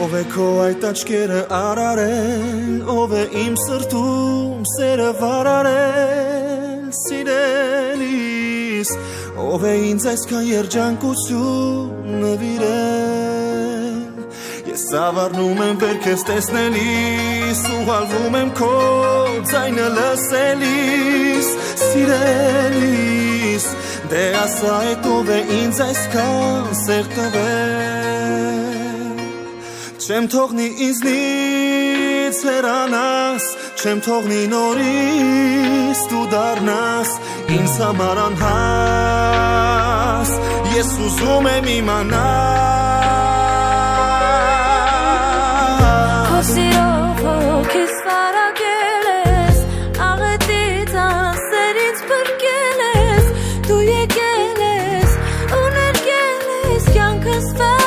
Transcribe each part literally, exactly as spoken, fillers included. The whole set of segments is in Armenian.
Ով է քո այդ աչքերը արարել, ով է իմ սրտում սերը վարարել, սիրելիս, ով է ինձ այսքան երջանկություն նվիրել։ Ես ավառնում եմ վեր քեզ տեսնելիս, ուղալվում եմ քո ձայնը լսելիս, սիրելիս, դե ասա էդ ով է ինձ այսքան սեր տվել։ Չեմ թողնի ինձնից հեռանաս, չեմ թողնի նորից դու դառնաս ինձ համար անհաս, ես ուզում եմ իմանալ։ Քո սիրով հոգիս վարակել ես, աղետից անսեր ինձ փրկել ես, դու եկել ես ու ներկել ես կյանքս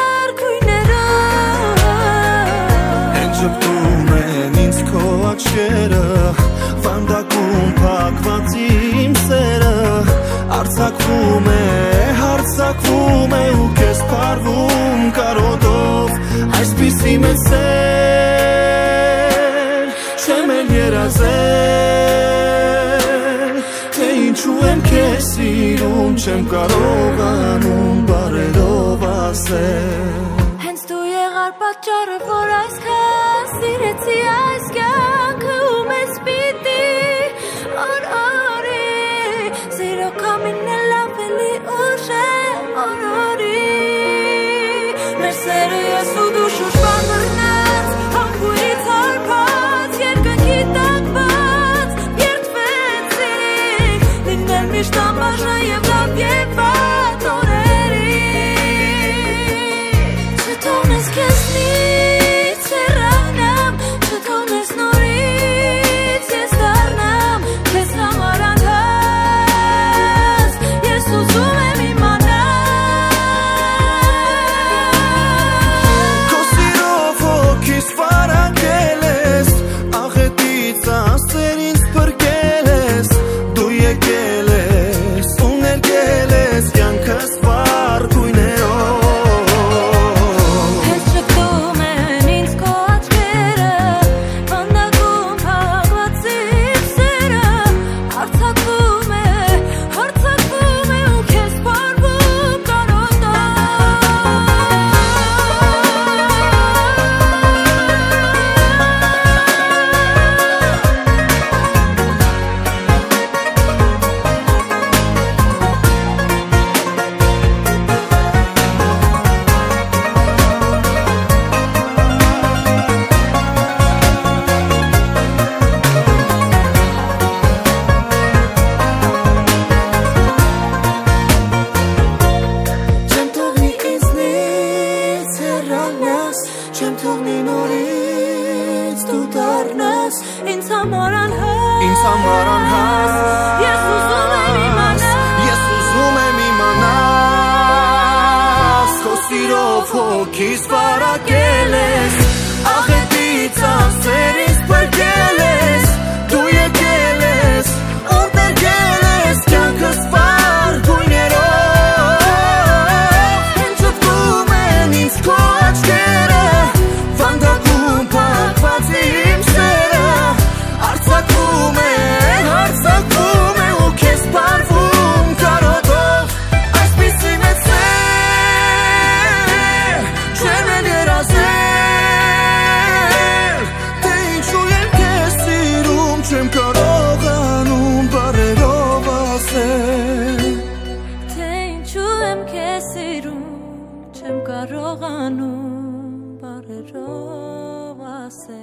Շպտում են ինձ քո աչքերը, վանդակում փակված իմ սերը, արձակվում է, հարձակվում է ու քեզ փարվում կարոտով, այսպիսի մեծ սեր, չեմ էլ երազել, թե ինչու եմ քեզ սիրում, չեմ կարողանում բառերով ասել։ Պատճառը, որ այսքան սիրեցի այս կյանքը ու մեզ պիտի օրորի, սիրո կամինն էլ ավելի ուժ է օրորի, մեր սերը ես ու դու շուրջ բանվրնած, հանգույրից հարբած, երկնքի տակված, երդվեցինք, լինել միշտ անբաժան և լավ և վատ օրերի, չթողնես քեզ Հոգիս վարակել ես, աղետից անսեր ինձ փրկել ես, դու եկել ես ու ներկել ես կյանքս վար գույներով, հենց շփվում են ինձ քո աչքերը, վանդակում փակված իմ սերը, արձակվում է, հարձակվում է ու քեզ փարվում կարոտով, այսպիսի մեծ չեմ կարողանում բառերով ասել, թե ինչու եմ քեզ սիրում, չեմ կարողանում բառերով ասել։